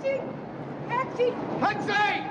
Taxi! Taxi!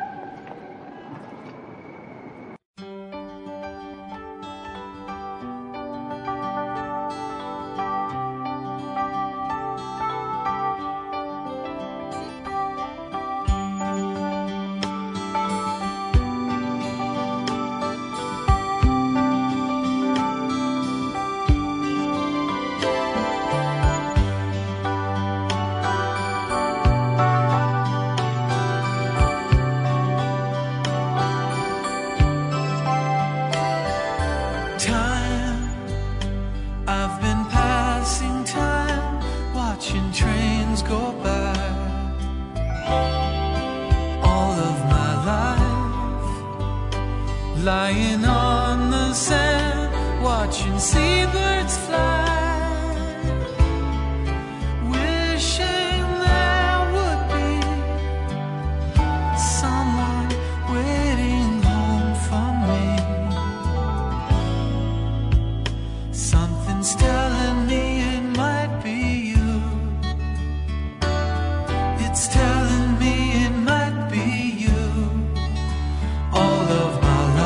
Lying on the sand, watching seabirds fly, wishing there would be someone waiting home for me. Something's telling me it might be you. It's telling me it might be you. All of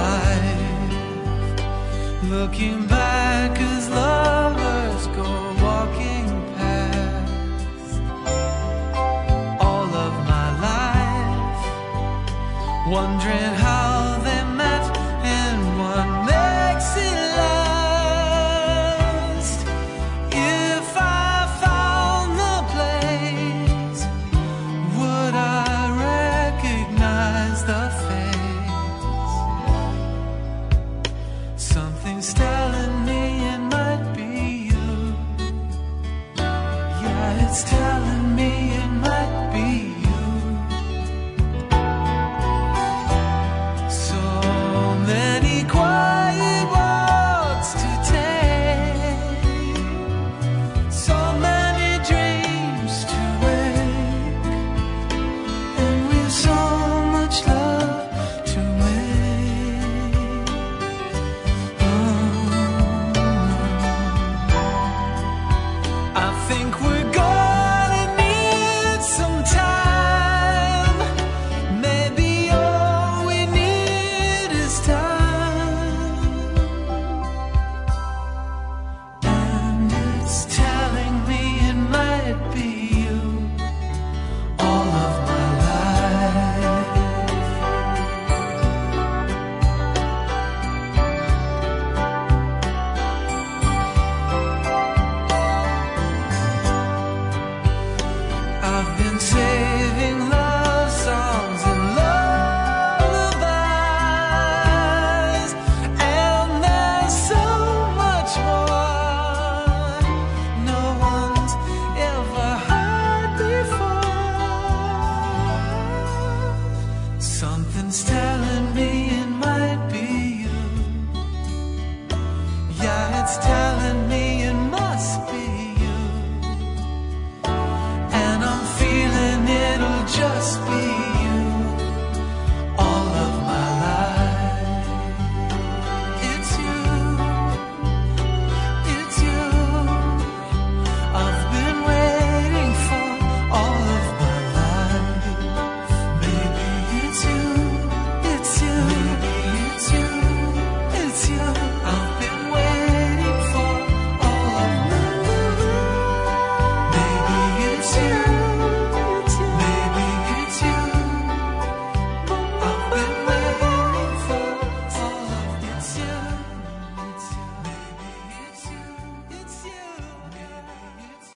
looking back as lovers go walking past, all of my life, wondering how